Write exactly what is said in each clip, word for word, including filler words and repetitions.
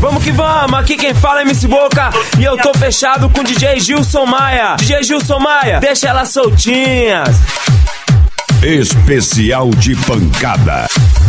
Vamos que vamos, aqui quem fala é M C Boca. E eu tô fechado com D J Gilson Maia. D J Gilson Maia, deixa elas soltinhas. Especial de pancada.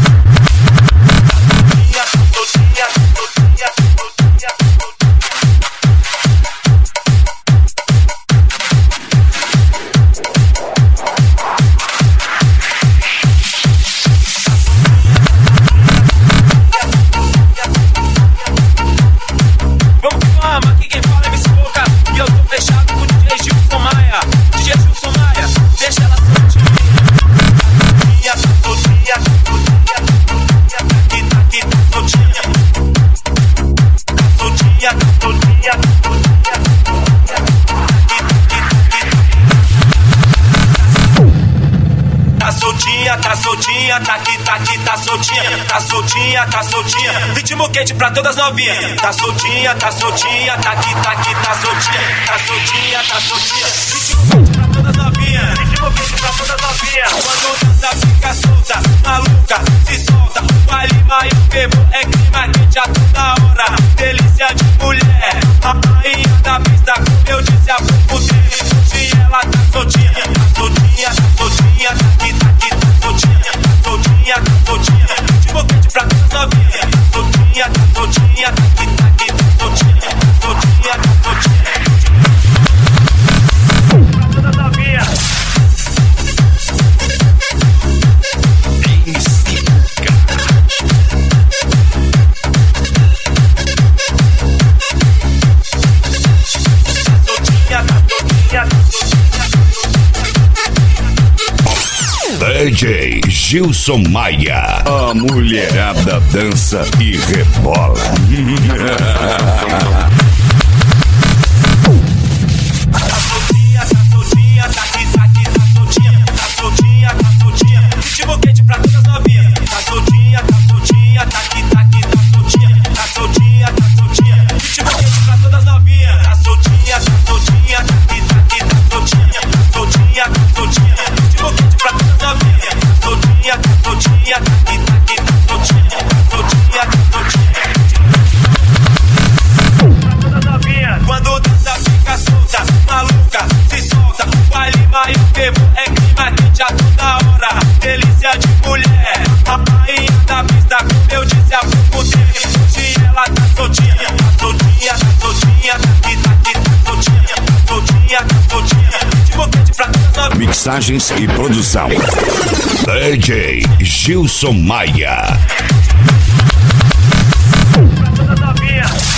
Tá soltinha, tá aqui, tá aqui, tá soltinha, tá soltinha, tá soltinha, ritmo quente pra todas novinhas. Tá soltinha, tá soltinha, tá aqui, tá aqui, tá soltinha, tá soltinha, tá soltinha, ritmo quente pra todas novinhas, ritmo quente pra todas novinhas. Quando dança fica solta, maluca, se solta, o baile maior fervo é clima quente a toda hora, delícia de mulher, a rainha da pista, como eu disse há pouco tempo, hoje ela tá soltinha, tá soltinha, tá soltinha, tá aqui, tá aqui, tá soltinha, tá soltinha, tá soltinha, ritmo quente pra todas novinhas, tá soltinha, tá soltinha, tá aqui, tá aqui, tá soltinha, tá soltinha, tá soltinha, pra todas novinhas. D J Gilson Maia. A mulherada dança e rebola. Tá soltinha, tá soltinha, tá aqui, tá aqui, tá soltinha, tá soltinha, tá soltinha, ritmo quente pra todas novinhas. Tá soltinha, tá soltinha, tá aqui, tá aqui, tá soltinha, tá soltinha, tá soltinha, ritmo quente pra todas novinhas. Tá soltinha, tá soltinha, tá aqui, tá aqui, tá soltinha, tá soltinha, tá soltinha, ritmo quente pra todas novinhas. Tá soltinha, tá soltinha, tá aqui, tá aqui, tá soltinha, tá soltinha, tá soltinha, pra todas novinhas. Quando dança fica solta, maluca, se solta, o baile maior fervo é clima quente a toda hora, delícia de mulher, a rainha da pista, como eu disse há pouco tempo, hoje ela tá soltinha, tá soltinha, tá soltinha, tá aqui, tá aqui, tá soltinha, tá soltinha, tá soltinha, ritmo quente pra todas novinhas. Mixagens e produção D J Gilson Maia. Pra todas novinhas.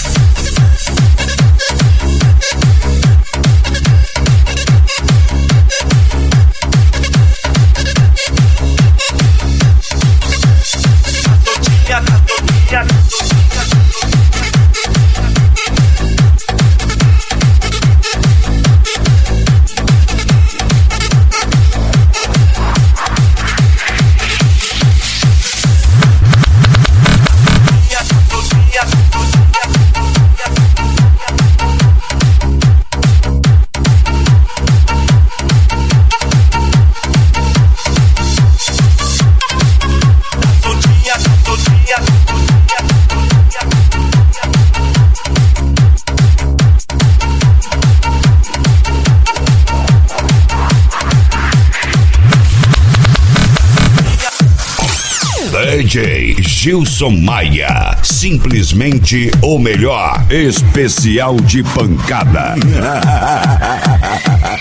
D J Gilson Maia, simplesmente o melhor. Especial de pancada.